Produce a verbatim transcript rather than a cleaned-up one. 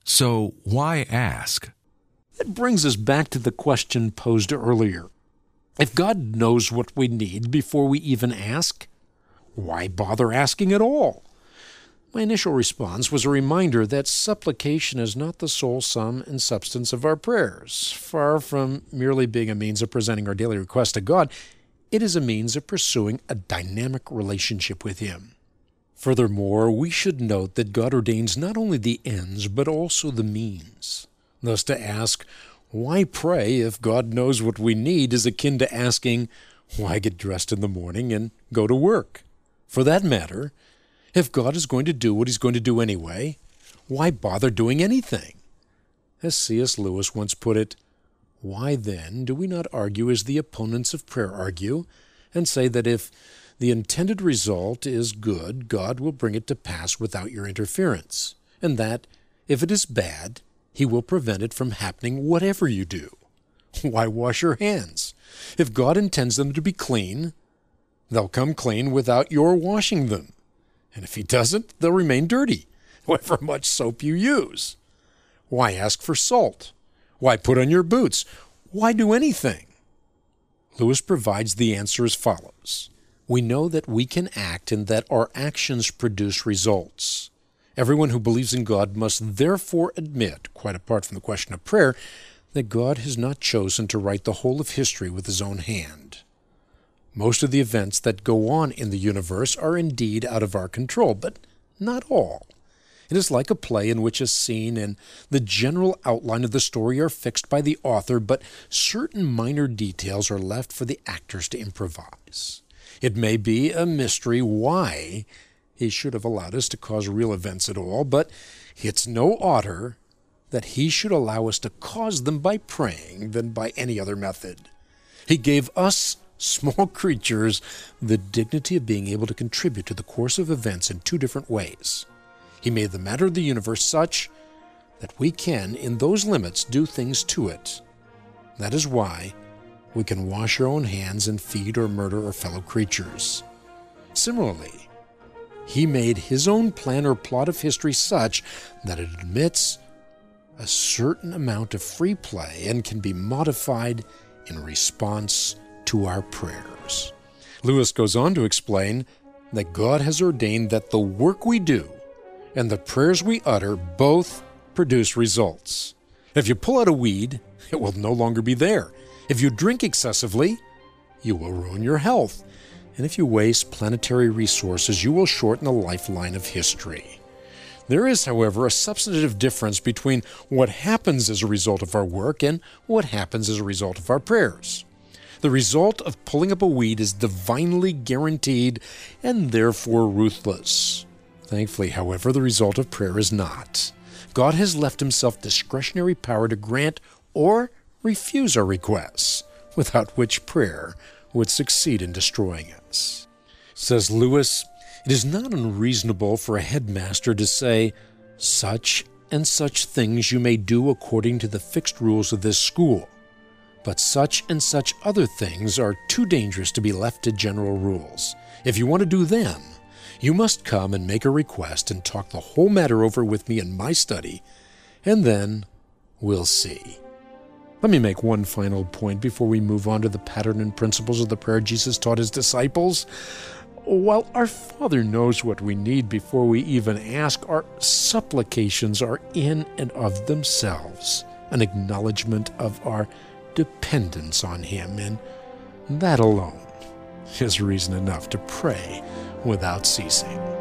So why ask? It brings us back to the question posed earlier. If God knows what we need before we even ask, why bother asking at all? My initial response was a reminder that supplication is not the sole sum and substance of our prayers. Far from merely being a means of presenting our daily request to God, it is a means of pursuing a dynamic relationship with Him. Furthermore, we should note that God ordains not only the ends, but also the means. Thus, to ask, why pray if God knows what we need is akin to asking, why get dressed in the morning and go to work? For that matter, if God is going to do what He's going to do anyway, why bother doing anything? As C S Lewis once put it, why then do we not argue as the opponents of prayer argue, and say that if the intended result is good, God will bring it to pass without your interference, and that if it is bad, He will prevent it from happening whatever you do? Why wash your hands? If God intends them to be clean, they'll come clean without your washing them. And if He doesn't, they'll remain dirty, however much soap you use. Why ask for salt? Why put on your boots? Why do anything? Lewis provides the answer as follows. We know that we can act and that our actions produce results. Everyone who believes in God must therefore admit, quite apart from the question of prayer, that God has not chosen to write the whole of history with His own hand. Most of the events that go on in the universe are indeed out of our control, but not all. It is like a play in which a scene and the general outline of the story are fixed by the author, but certain minor details are left for the actors to improvise. It may be a mystery why He should have allowed us to cause real events at all, but it's no odder that He should allow us to cause them by praying than by any other method. He gave us small creatures the dignity of being able to contribute to the course of events in two different ways. He made the matter of the universe such that we can, in those limits, do things to it. That is why we can wash our own hands and feed or murder our fellow creatures. Similarly, He made His own plan or plot of history such that it admits a certain amount of free play and can be modified in response to our prayers. Lewis goes on to explain that God has ordained that the work we do and the prayers we utter both produce results. If you pull out a weed, it will no longer be there. If you drink excessively, you will ruin your health. And if you waste planetary resources, you will shorten the lifeline of history. There is, however, a substantive difference between what happens as a result of our work and what happens as a result of our prayers. The result of pulling up a weed is divinely guaranteed and therefore ruthless. Thankfully, however, the result of prayer is not. God has left Himself discretionary power to grant or refuse our requests, without which prayer would succeed in destroying us. Says Lewis, it is not unreasonable for a headmaster to say, such and such things you may do according to the fixed rules of this school, but such and such other things are too dangerous to be left to general rules. If you want to do them, you must come and make a request and talk the whole matter over with me in my study, and then we'll see. Let me make one final point before we move on to the pattern and principles of the prayer Jesus taught His disciples. While our Father knows what we need before we even ask, our supplications are in and of themselves an acknowledgement of our dependence on Him, and that alone is reason enough to pray without ceasing.